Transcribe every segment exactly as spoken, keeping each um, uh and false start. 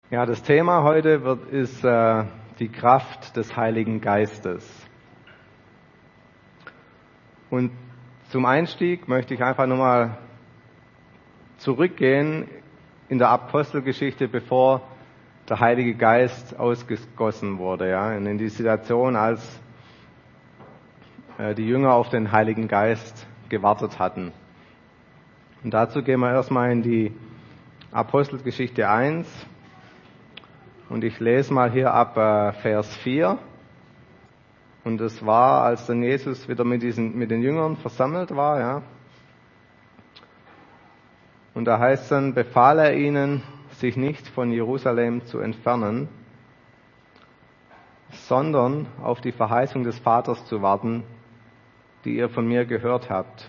Ja, das Thema heute wird, ist äh, die Kraft des Heiligen Geistes. Und zum Einstieg möchte ich einfach nochmal zurückgehen in der Apostelgeschichte, bevor der Heilige Geist ausgegossen wurde, ja, und in die Situation, als äh, die Jünger auf den Heiligen Geist gewartet hatten. Und dazu gehen wir erstmal in die Apostelgeschichte eins. Und ich lese mal hier ab äh, Vers vier. Und es war, als dann Jesus wieder mit diesen, mit den Jüngern versammelt war, ja. Und da heißt dann, befahl er ihnen, sich nicht von Jerusalem zu entfernen, sondern auf die Verheißung des Vaters zu warten, die ihr von mir gehört habt.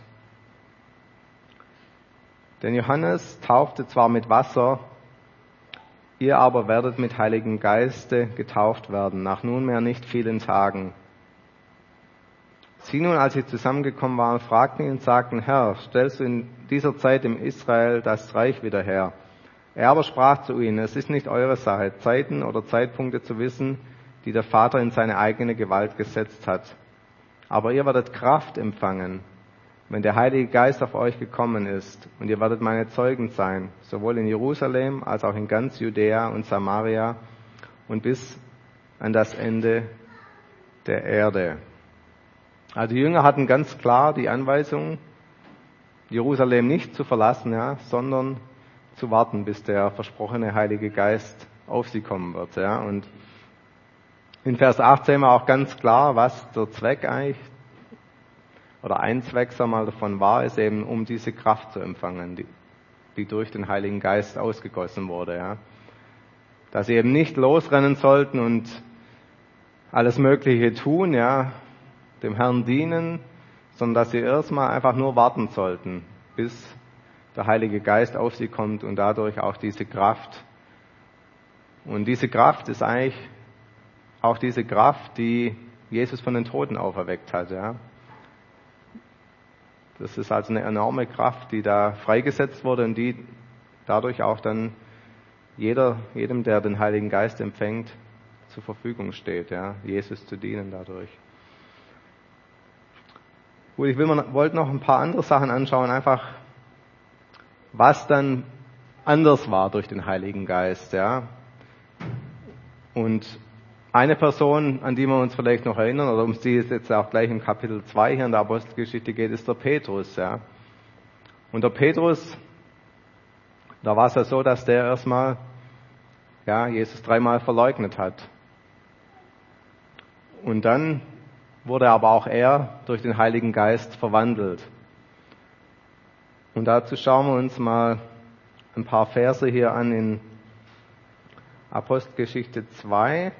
Denn Johannes taufte zwar mit Wasser, ihr aber werdet mit Heiligem Geiste getauft werden, nach nunmehr nicht vielen Tagen. Sie nun, als sie zusammengekommen waren, fragten ihn und sagten, Herr, stellst du in dieser Zeit im Israel das Reich wieder her? Er aber sprach zu ihnen, es ist nicht eure Sache, Zeiten oder Zeitpunkte zu wissen, die der Vater in seine eigene Gewalt gesetzt hat. Aber ihr werdet Kraft empfangen, wenn der Heilige Geist auf euch gekommen ist, und ihr werdet meine Zeugen sein, sowohl in Jerusalem als auch in ganz Judäa und Samaria und bis an das Ende der Erde. Also die Jünger hatten ganz klar die Anweisung, Jerusalem nicht zu verlassen, ja, sondern zu warten, bis der versprochene Heilige Geist auf sie kommen wird. Ja. Und in Vers acht sehen wir auch ganz klar, was der Zweck eigentlich oder ein Zweck, sagen wir mal, davon war, ist eben, um diese Kraft zu empfangen, die, die durch den Heiligen Geist ausgegossen wurde. Ja. Dass sie eben nicht losrennen sollten und alles Mögliche tun, ja, dem Herrn dienen, sondern dass sie erstmal einfach nur warten sollten, bis der Heilige Geist auf sie kommt und dadurch auch diese Kraft. Und diese Kraft ist eigentlich auch diese Kraft, die Jesus von den Toten auferweckt hat, ja. Das ist also eine enorme Kraft, die da freigesetzt wurde und die dadurch auch dann jeder, jedem, der den Heiligen Geist empfängt, zur Verfügung steht, ja, Jesus zu dienen dadurch. Gut, ich will mal, wollte noch ein paar andere Sachen anschauen, einfach was dann anders war durch den Heiligen Geist, ja. Und eine Person, an die wir uns vielleicht noch erinnern, oder um die es jetzt auch gleich im Kapitel zwei hier in der Apostelgeschichte geht, ist der Petrus, ja. Und der Petrus, da war es ja so, dass der erstmal, ja, Jesus dreimal verleugnet hat. Und dann wurde aber auch er durch den Heiligen Geist verwandelt. Und dazu schauen wir uns mal ein paar Verse hier an in Apostelgeschichte zwei.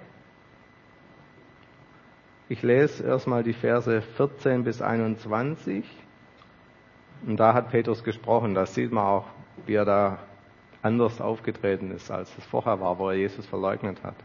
Ich lese erstmal die Verse vierzehn bis einundzwanzig. Und da hat Petrus gesprochen. Da sieht man auch, wie er da anders aufgetreten ist, als es vorher war, wo er Jesus verleugnet hat.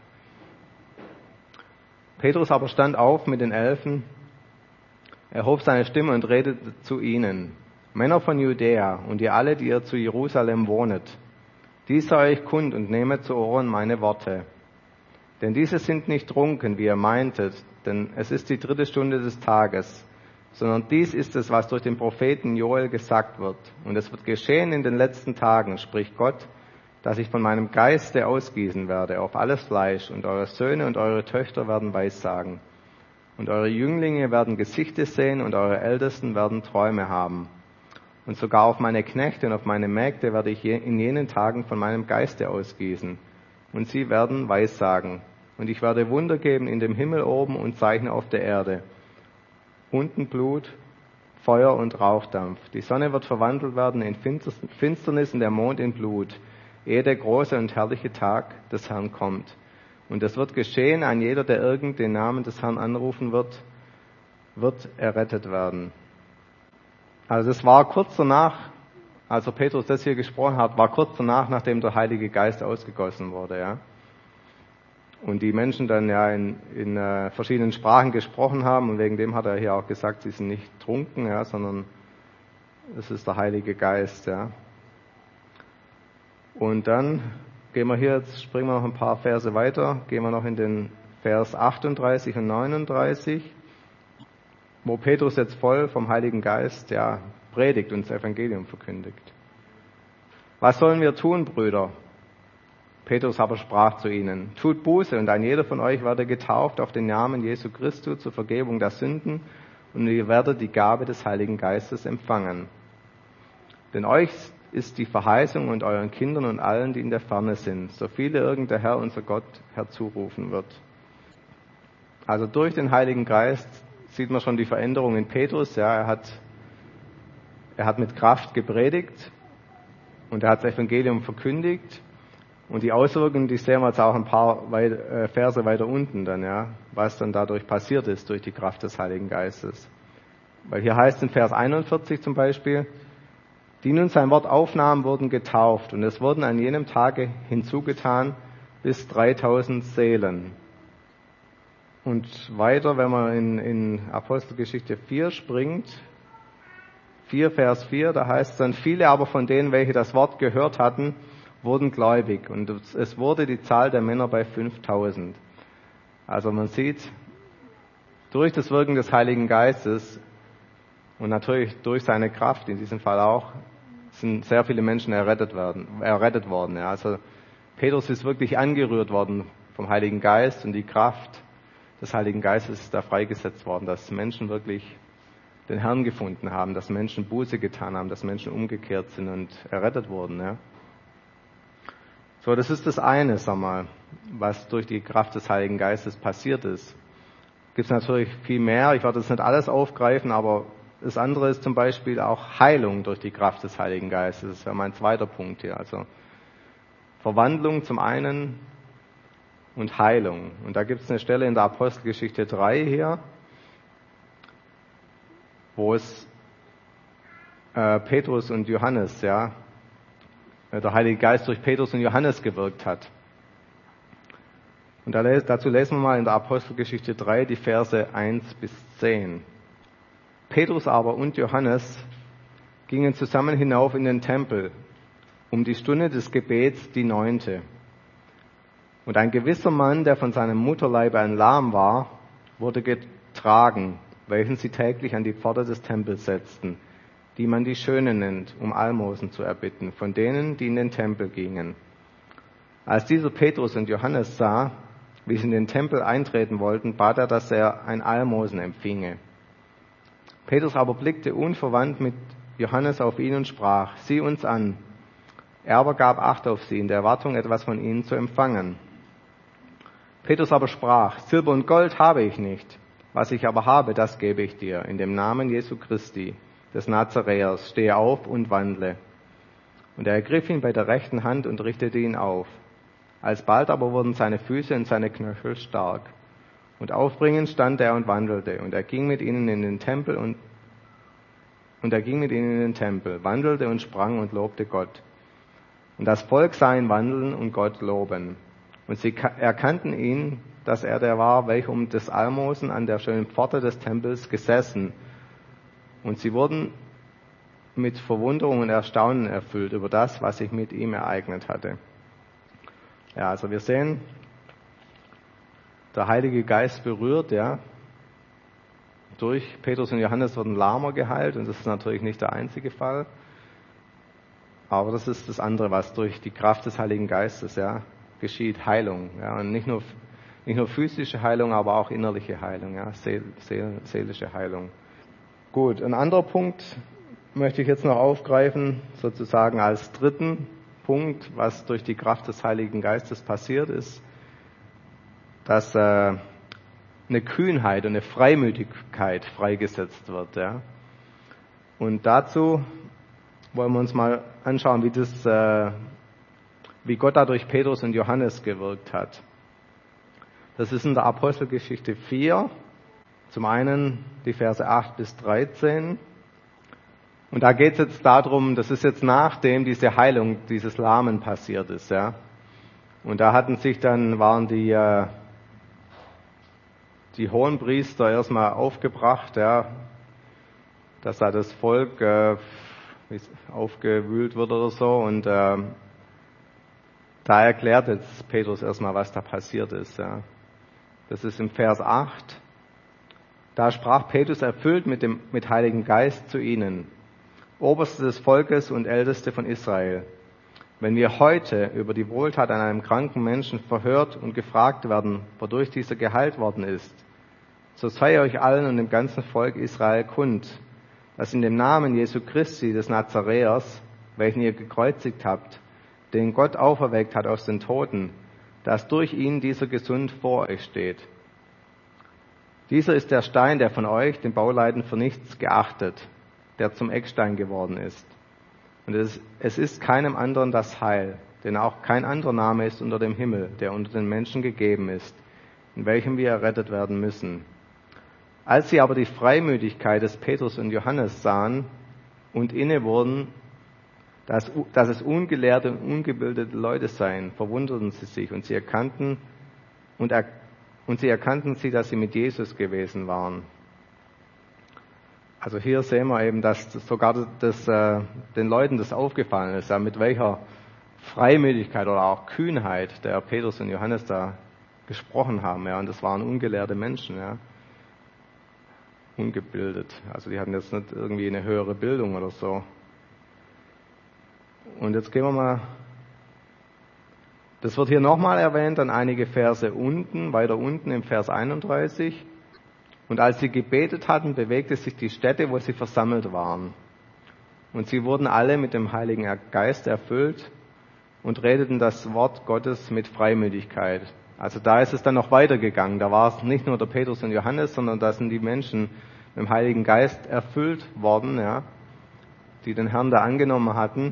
Petrus aber stand auf mit den Elfen, erhob seine Stimme und redete zu ihnen. Männer von Judäa und ihr alle, die ihr zu Jerusalem wohnet, dies sei euch kund und nehmet zu Ohren meine Worte. Denn diese sind nicht trunken, wie ihr meintet, denn es ist die dritte Stunde des Tages, sondern dies ist es, was durch den Propheten Joel gesagt wird. Und es wird geschehen in den letzten Tagen, spricht Gott, dass ich von meinem Geiste ausgießen werde auf alles Fleisch, und eure Söhne und eure Töchter werden Weissagen. Und eure Jünglinge werden Gesichter sehen, und eure Ältesten werden Träume haben. Und sogar auf meine Knechte und auf meine Mägde werde ich in jenen Tagen von meinem Geiste ausgießen. Und sie werden Weissagen. Und ich werde Wunder geben in dem Himmel oben und Zeichen auf der Erde. Unten Blut, Feuer und Rauchdampf. Die Sonne wird verwandelt werden in Finsternis und der Mond in Blut, ehe der große und herrliche Tag des Herrn kommt. Und es wird geschehen, ein jeder, der irgend den Namen des Herrn anrufen wird, wird errettet werden. Also es war kurz danach, als Petrus das hier gesprochen hat, war kurz danach, nachdem der Heilige Geist ausgegossen wurde, ja. Und die Menschen dann ja in, in äh, verschiedenen Sprachen gesprochen haben, und wegen dem hat er hier auch gesagt, sie sind nicht trunken, ja, sondern es ist der Heilige Geist, ja. Und dann gehen wir hier, jetzt springen wir noch ein paar Verse weiter, gehen wir noch in den Vers achtunddreißig und neununddreißig, wo Petrus jetzt voll vom Heiligen Geist ja predigt und das Evangelium verkündigt. Was sollen wir tun, Brüder? Petrus aber sprach zu ihnen: Tut Buße, und ein jeder von euch werde getauft auf den Namen Jesu Christi zur Vergebung der Sünden, und ihr werdet die Gabe des Heiligen Geistes empfangen. Denn euch ist die Verheißung und euren Kindern und allen, die in der Ferne sind, so viele irgend der Herr, unser Gott, herzurufen wird. Also durch den Heiligen Geist sieht man schon die Veränderung in Petrus. Ja, er hat, er hat mit Kraft gepredigt und er hat das Evangelium verkündigt. Und die Auswirkungen, die sehen wir jetzt auch ein paar Verse weiter unten dann, ja, was dann dadurch passiert ist, durch die Kraft des Heiligen Geistes. Weil hier heißt in Vers einundvierzig zum Beispiel: Die nun sein Wort aufnahmen, wurden getauft, und es wurden an jenem Tage hinzugetan bis dreitausend Seelen. Und weiter, wenn man in, in Apostelgeschichte vier springt, vier Vers vier, da heißt es dann: Viele aber von denen, welche das Wort gehört hatten, wurden gläubig, und es wurde die Zahl der Männer bei fünftausend. Also man sieht, durch das Wirken des Heiligen Geistes und natürlich durch seine Kraft, in diesem Fall auch, sind sehr viele Menschen errettet werden, errettet worden. Ja. Also Petrus ist wirklich angerührt worden vom Heiligen Geist, und die Kraft des Heiligen Geistes ist da freigesetzt worden, dass Menschen wirklich den Herrn gefunden haben, dass Menschen Buße getan haben, dass Menschen umgekehrt sind und errettet wurden. Ja. So, das ist das eine, sag mal, was durch die Kraft des Heiligen Geistes passiert ist. Gibt es natürlich viel mehr, ich werde das nicht alles aufgreifen, aber das andere ist zum Beispiel auch Heilung durch die Kraft des Heiligen Geistes. Das wäre mein zweiter Punkt hier. Also Verwandlung zum einen und Heilung. Und da gibt es eine Stelle in der Apostelgeschichte drei hier, wo es äh, Petrus und Johannes, ja, der Heilige Geist durch Petrus und Johannes gewirkt hat. Und dazu lesen wir mal in der Apostelgeschichte drei die Verse eins bis zehn. Petrus aber und Johannes gingen zusammen hinauf in den Tempel, um die Stunde des Gebets, die neunte. Und ein gewisser Mann, der von seinem Mutterleibe ein Lahm war, wurde getragen, welchen sie täglich an die Pforte des Tempels setzten, die man die Schöne nennt, um Almosen zu erbitten, von denen, die in den Tempel gingen. Als dieser Petrus und Johannes sah, wie sie in den Tempel eintreten wollten, bat er, dass er ein Almosen empfinge. Petrus aber blickte unverwandt mit Johannes auf ihn und sprach: Sieh uns an. Er aber gab Acht auf sie, in der Erwartung, etwas von ihnen zu empfangen. Petrus aber sprach: Silber und Gold habe ich nicht, was ich aber habe, das gebe ich dir, in dem Namen Jesu Christi, des Nazaräers, stehe auf und wandle. Und er ergriff ihn bei der rechten Hand und richtete ihn auf. Alsbald aber wurden seine Füße und seine Knöchel stark. Und aufbringend stand er und wandelte. Und er ging mit ihnen in den Tempel und, und er ging mit ihnen in den Tempel, wandelte und sprang und lobte Gott. Und das Volk sah ihn wandeln und Gott loben. Und sie erkannten ihn, dass er der war, welcher um des Almosen an der schönen Pforte des Tempels gesessen. Und sie wurden mit Verwunderung und Erstaunen erfüllt über das, was sich mit ihm ereignet hatte. Ja, also wir sehen, der Heilige Geist berührt, ja. Durch Petrus und Johannes wurden Lahmer geheilt, und das ist natürlich nicht der einzige Fall. Aber das ist das andere, was durch die Kraft des Heiligen Geistes, ja, geschieht, Heilung. Ja, und nicht nur, nicht nur physische Heilung, aber auch innerliche Heilung, ja, seel, seel, seelische Heilung. Gut, ein anderer Punkt möchte ich jetzt noch aufgreifen, sozusagen als dritten Punkt, was durch die Kraft des Heiligen Geistes passiert ist, dass äh, eine Kühnheit und eine Freimütigkeit freigesetzt wird. Ja. Und dazu wollen wir uns mal anschauen, wie das, äh, wie Gott da durch Petrus und Johannes gewirkt hat. Das ist in der Apostelgeschichte vier. Zum einen die Verse acht bis dreizehn. Und da geht es jetzt darum, das ist jetzt nachdem diese Heilung dieses Lahmen passiert ist, ja. Und da hatten sich dann, waren die, äh, die Hohenpriester erstmal aufgebracht, ja, dass da das Volk äh, aufgewühlt wird oder so. Und äh, Da erklärt jetzt Petrus erstmal, was da passiert ist. Ja. Das ist im Vers acht. Da sprach Petrus erfüllt mit dem mit Heiligen Geist zu ihnen, Oberste des Volkes und Älteste von Israel. Wenn wir heute über die Wohltat an einem kranken Menschen verhört und gefragt werden, wodurch dieser geheilt worden ist, so sei euch allen und dem ganzen Volk Israel kund, dass in dem Namen Jesu Christi des Nazaräers, welchen ihr gekreuzigt habt, den Gott auferweckt hat aus den Toten, dass durch ihn dieser gesund vor euch steht. Dieser ist der Stein, der von euch, den Bauleuten, für nichts geachtet, der zum Eckstein geworden ist. Und es, es ist keinem anderen das Heil, denn auch kein anderer Name ist unter dem Himmel, der unter den Menschen gegeben ist, in welchem wir errettet werden müssen. Als sie aber die Freimütigkeit des Petrus und Johannes sahen und inne wurden, dass, dass es ungelehrte und ungebildete Leute seien, verwunderten sie sich und sie erkannten und, er, und sie erkannten sie, dass sie mit Jesus gewesen waren. Also hier sehen wir eben, dass sogar das, äh, den Leuten das aufgefallen ist, ja, mit welcher Freimütigkeit oder auch Kühnheit der Petrus und Johannes da gesprochen haben. Ja, und das waren ungelehrte Menschen, ja, ungebildet. Also die hatten jetzt nicht irgendwie eine höhere Bildung oder so. Und jetzt gehen wir mal, das wird hier nochmal erwähnt, an einige Verse unten, weiter unten im Vers einunddreißig. Und als sie gebetet hatten, bewegte sich die Stätte, wo sie versammelt waren. Und sie wurden alle mit dem Heiligen Geist erfüllt und redeten das Wort Gottes mit Freimütigkeit. Also da ist es dann noch weitergegangen. Da war es nicht nur der Petrus und Johannes, sondern da sind die Menschen mit dem Heiligen Geist erfüllt worden, ja, die den Herrn da angenommen hatten.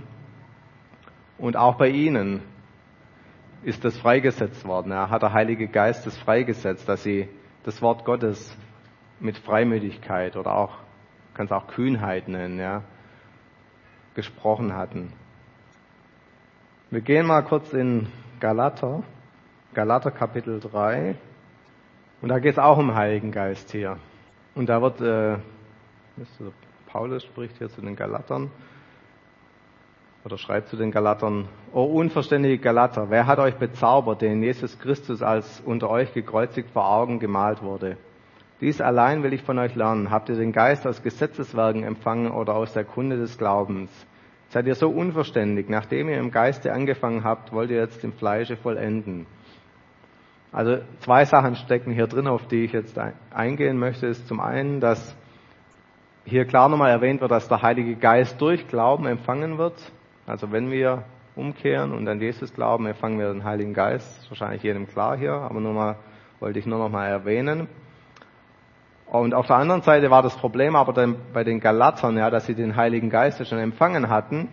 Und auch bei ihnen ist das freigesetzt worden. Ja, hat der Heilige Geist das freigesetzt, dass sie das Wort Gottes mit Freimütigkeit oder auch, kann es auch Kühnheit nennen, ja, gesprochen hatten. Wir gehen mal kurz in Galater, Galater Kapitel drei, und da geht es auch um den Heiligen Geist hier. Und da wird, äh, Paulus spricht hier zu den Galatern, oder schreibt zu den Galatern: O unverständige Galater, wer hat euch bezaubert, den Jesus Christus als unter euch gekreuzigt vor Augen gemalt wurde? Dies allein will ich von euch lernen. Habt ihr den Geist aus Gesetzeswerken empfangen oder aus der Kunde des Glaubens? Seid ihr so unverständig? Nachdem ihr im Geiste angefangen habt, wollt ihr jetzt im Fleische vollenden. Also zwei Sachen stecken hier drin, auf die ich jetzt eingehen möchte. Ist zum einen, dass hier klar nochmal erwähnt wird, dass der Heilige Geist durch Glauben empfangen wird. Also wenn wir umkehren und an Jesus glauben, empfangen wir den Heiligen Geist. Das ist wahrscheinlich jedem klar hier, aber nur mal, wollte ich nur noch mal erwähnen. Und auf der anderen Seite war das Problem aber dann bei den Galatern, ja, dass sie den Heiligen Geist schon empfangen hatten,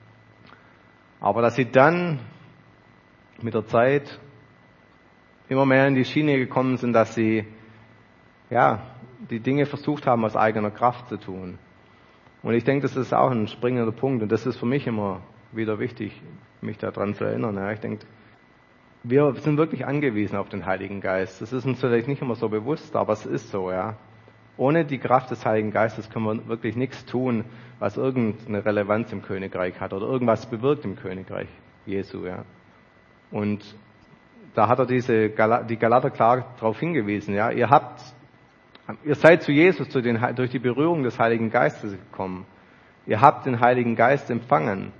aber dass sie dann mit der Zeit immer mehr in die Schiene gekommen sind, dass sie, ja, die Dinge versucht haben, aus eigener Kraft zu tun. Und ich denke, das ist auch ein springender Punkt, und das ist für mich immer wieder wichtig, mich daran zu erinnern. Ja, ich denke, wir sind wirklich angewiesen auf den Heiligen Geist. Das ist uns vielleicht nicht immer so bewusst, aber es ist so, ja. Ohne die Kraft des Heiligen Geistes können wir wirklich nichts tun, was irgendeine Relevanz im Königreich hat oder irgendwas bewirkt im Königreich Jesu, ja. Und da hat er diese Gal- die Galater klar darauf hingewiesen, ja. Ihr habt, ihr seid zu Jesus zu den, durch die Berührung des Heiligen Geistes gekommen. Ihr habt den Heiligen Geist empfangen.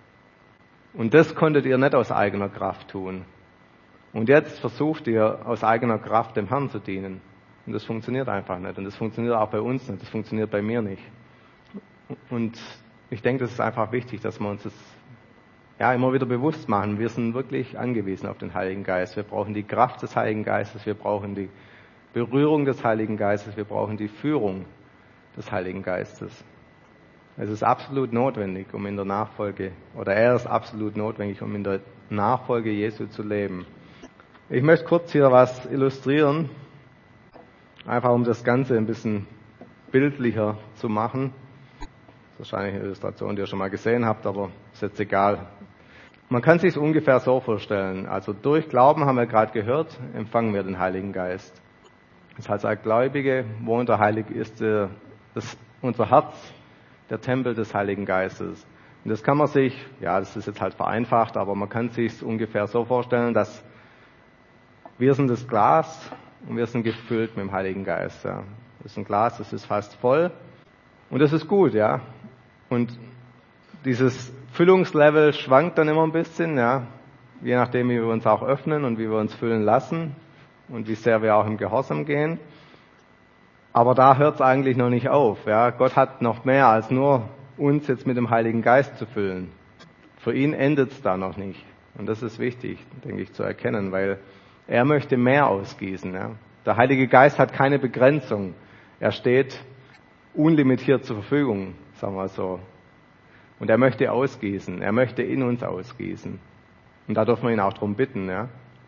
Und das konntet ihr nicht aus eigener Kraft tun. Und jetzt versucht ihr aus eigener Kraft dem Herrn zu dienen. Und das funktioniert einfach nicht. Und das funktioniert auch bei uns nicht. Das funktioniert bei mir nicht. Und ich denke, das ist einfach wichtig, dass wir uns das ja immer wieder bewusst machen. Wir sind wirklich angewiesen auf den Heiligen Geist. Wir brauchen die Kraft des Heiligen Geistes. Wir brauchen die Berührung des Heiligen Geistes. Wir brauchen die Führung des Heiligen Geistes. Es ist absolut notwendig, um in der Nachfolge, oder er ist absolut notwendig, um in der Nachfolge Jesu zu leben. Ich möchte kurz hier was illustrieren, einfach um das Ganze ein bisschen bildlicher zu machen. Das ist wahrscheinlich eine Illustration, die ihr schon mal gesehen habt, aber ist jetzt egal. Man kann sich es ungefähr so vorstellen. Also durch Glauben, haben wir gerade gehört, empfangen wir den Heiligen Geist. Das heißt, als Gläubige wohnt der Heilige, ist das, unser Herz der Tempel des Heiligen Geistes. Und das kann man sich, ja, das ist jetzt halt vereinfacht, aber man kann sich es ungefähr so vorstellen, dass wir sind das Glas und wir sind gefüllt mit dem Heiligen Geist. Ja. Das ist ein Glas, das ist fast voll und das ist gut, ja. Und dieses Füllungslevel schwankt dann immer ein bisschen, ja, je nachdem, wie wir uns auch öffnen und wie wir uns füllen lassen und wie sehr wir auch im Gehorsam gehen. Aber da hört es eigentlich noch nicht auf. Ja. Gott hat noch mehr als nur uns jetzt mit dem Heiligen Geist zu füllen. Für ihn endet es da noch nicht. Und das ist wichtig, denke ich, zu erkennen, weil er möchte mehr ausgießen. Ja. Der Heilige Geist hat keine Begrenzung. Er steht unlimitiert zur Verfügung, sagen wir so. Und er möchte ausgießen. Er möchte in uns ausgießen. Und da dürfen wir ihn auch darum bitten. Ja.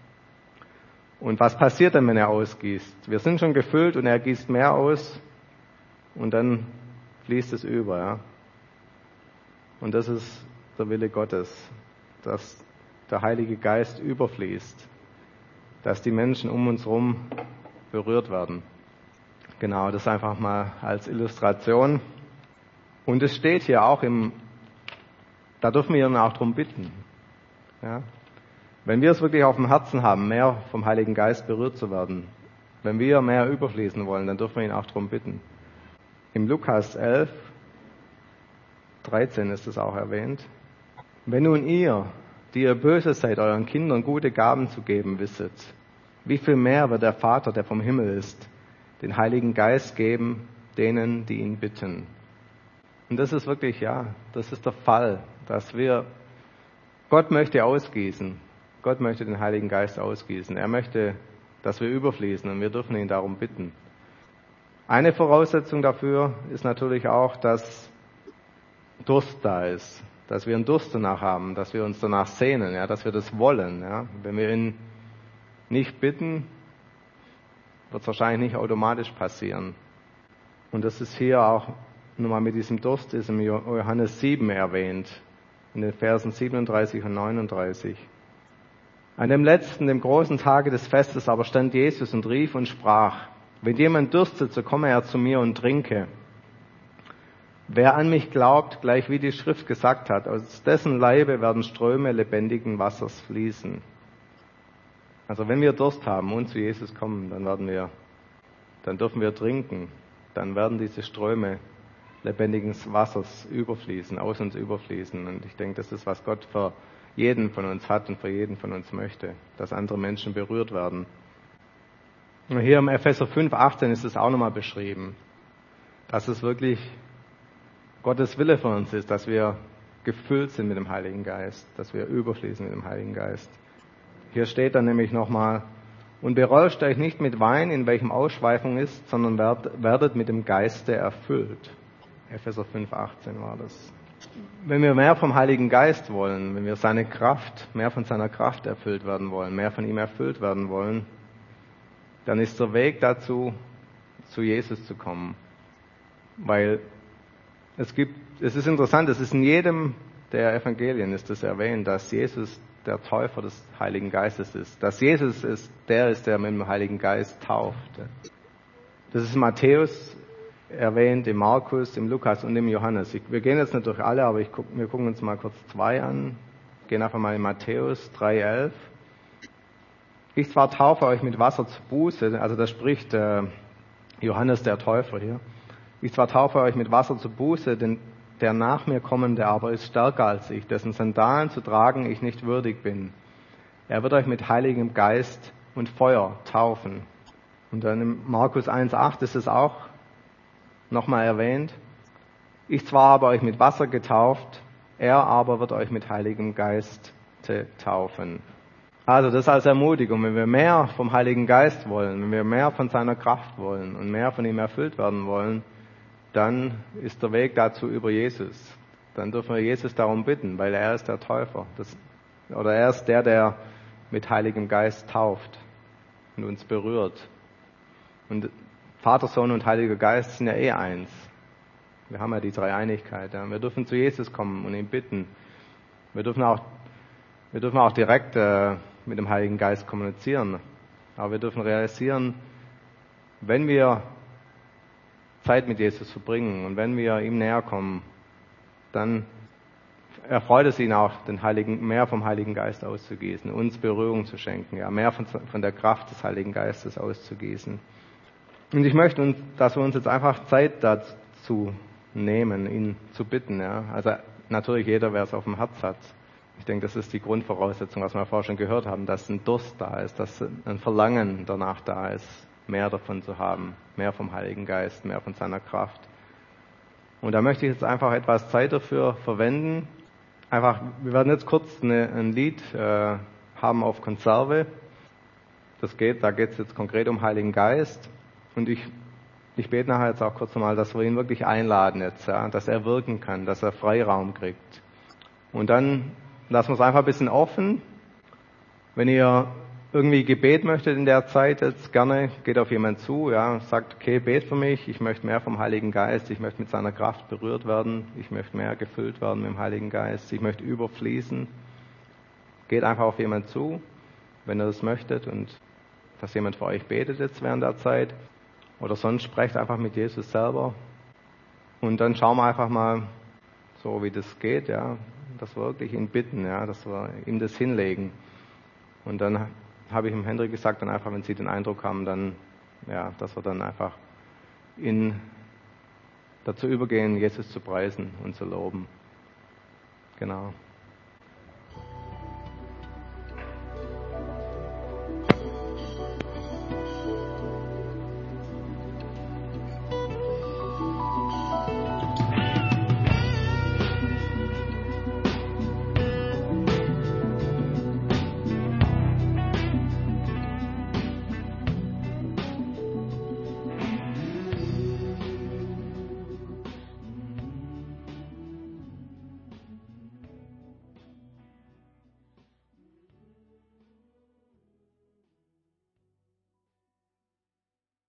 Und was passiert dann, wenn er ausgießt? Wir sind schon gefüllt und er gießt mehr aus und dann fließt es über. Ja. Und das ist der Wille Gottes, dass der Heilige Geist überfließt, dass die Menschen um uns herum berührt werden. Genau, das einfach mal als Illustration. Und es steht hier auch im, da dürfen wir ihn auch darum bitten. Ja. Wenn wir es wirklich auf dem Herzen haben, mehr vom Heiligen Geist berührt zu werden, wenn wir mehr überfließen wollen, dann dürfen wir ihn auch darum bitten. Im Lukas elf, dreizehn ist es auch erwähnt. Wenn nun ihr, die ihr böse seid, euren Kindern gute Gaben zu geben wisset, wie viel mehr wird der Vater, der vom Himmel ist, den Heiligen Geist geben, denen, die ihn bitten. Und das ist wirklich, ja, das ist der Fall, dass wir, Gott möchte ausgießen. Gott möchte den Heiligen Geist ausgießen. Er möchte, dass wir überfließen und wir dürfen ihn darum bitten. Eine Voraussetzung dafür ist natürlich auch, dass Durst da ist, dass wir einen Durst danach haben, dass wir uns danach sehnen, ja, dass wir das wollen. Ja. Wenn wir ihn nicht bitten, wird es wahrscheinlich nicht automatisch passieren. Und das ist hier auch nochmal mit diesem Durst, ist im Johannes sieben erwähnt, in den Versen siebenunddreißig und neununddreißig. An dem letzten, dem großen Tage des Festes aber stand Jesus und rief und sprach, wenn jemand dürstet, so komme er zu mir und trinke. Wer an mich glaubt, gleich wie die Schrift gesagt hat, aus dessen Leibe werden Ströme lebendigen Wassers fließen. Also wenn wir Durst haben und zu Jesus kommen, dann werden wir, dann dürfen wir trinken. Dann werden diese Ströme lebendigen Wassers überfließen, aus uns überfließen. Und ich denke, das ist, was Gott für jeden von uns hat und für jeden von uns möchte, dass andere Menschen berührt werden. Und hier im Epheser fünf, achtzehn ist es auch nochmal beschrieben, dass es wirklich Gottes Wille für uns ist, dass wir gefüllt sind mit dem Heiligen Geist, dass wir überfließen mit dem Heiligen Geist. Hier steht dann nämlich nochmal, und berauscht euch nicht mit Wein, in welchem Ausschweifung ist, sondern werdet mit dem Geiste erfüllt. Epheser fünf, achtzehn war das. Wenn wir mehr vom Heiligen Geist wollen, wenn wir seine Kraft, mehr von seiner Kraft erfüllt werden wollen, mehr von ihm erfüllt werden wollen, dann ist der Weg dazu, zu Jesus zu kommen. Weil es gibt, es ist interessant, es ist in jedem der Evangelien ist es erwähnt, dass Jesus der Täufer des Heiligen Geistes ist. Dass Jesus ist, der ist, der mit dem Heiligen Geist tauft. Das ist in Matthäus erwähnt, im Markus, im Lukas und im Johannes. Ich, wir gehen jetzt nicht durch alle, aber ich guck, wir gucken uns mal kurz zwei an. Gehen einfach mal in Matthäus drei, elf. Ich zwar taufe euch mit Wasser zur Buße, also da spricht äh, Johannes der Täufer hier. Ich zwar taufe euch mit Wasser zur Buße, denn der nach mir kommende aber ist stärker als ich, dessen Sandalen zu tragen ich nicht würdig bin. Er wird euch mit Heiligem Geist und Feuer taufen. Und dann im Markus eins, acht ist es auch nochmal erwähnt. Ich zwar habe euch mit Wasser getauft, er aber wird euch mit Heiligem Geist taufen. Also das als Ermutigung, wenn wir mehr vom Heiligen Geist wollen, wenn wir mehr von seiner Kraft wollen und mehr von ihm erfüllt werden wollen, dann ist der Weg dazu über Jesus. Dann dürfen wir Jesus darum bitten, weil er ist der Täufer. Das, oder er ist der, der mit Heiligem Geist tauft und uns berührt. Und Vater, Sohn und Heiliger Geist sind ja eh eins. Wir haben ja die Dreieinigkeit. Ja. Wir dürfen zu Jesus kommen und ihn bitten. Wir dürfen auch, wir dürfen auch direkt äh, mit dem Heiligen Geist kommunizieren. Aber wir dürfen realisieren, wenn wir Zeit mit Jesus verbringen und wenn wir ihm näher kommen, dann erfreut es ihn auch, den Heiligen, mehr vom Heiligen Geist auszugießen, uns Berührung zu schenken, ja, mehr von, von der Kraft des Heiligen Geistes auszugießen. Und ich möchte, uns, dass wir uns jetzt einfach Zeit dazu nehmen, ihn zu bitten. Ja. Also natürlich jeder, wer es auf dem Herz hat. Ich denke, das ist die Grundvoraussetzung, was wir vorher schon gehört haben, dass ein Durst da ist, dass ein Verlangen danach da ist, mehr davon zu haben, mehr vom Heiligen Geist, mehr von seiner Kraft. Und da möchte ich jetzt einfach etwas Zeit dafür verwenden. Einfach, wir werden jetzt kurz eine, ein Lied äh, haben auf Konserve. Das geht, da geht es jetzt konkret um Heiligen Geist. Und ich, ich bete nachher jetzt auch kurz nochmal, dass wir ihn wirklich einladen jetzt, ja, dass er wirken kann, dass er Freiraum kriegt. Und dann lassen wir es einfach ein bisschen offen. Wenn ihr irgendwie Gebet möchtet in der Zeit, jetzt gerne geht auf jemand zu, ja, sagt, okay, bet für mich, ich möchte mehr vom Heiligen Geist, ich möchte mit seiner Kraft berührt werden, ich möchte mehr gefüllt werden mit dem Heiligen Geist, ich möchte überfließen. Geht einfach auf jemand zu, wenn ihr das möchtet und dass jemand für euch betet jetzt während der Zeit. Oder sonst sprecht einfach mit Jesus selber. Und dann schauen wir einfach mal, so wie das geht, ja, dass wir wirklich ihn bitten, ja, dass wir ihm das hinlegen. Und dann habe ich dem Hendrik gesagt, dann einfach, wenn Sie den Eindruck haben, dann, ja, dass wir dann einfach ihn dazu übergehen, Jesus zu preisen und zu loben. Genau.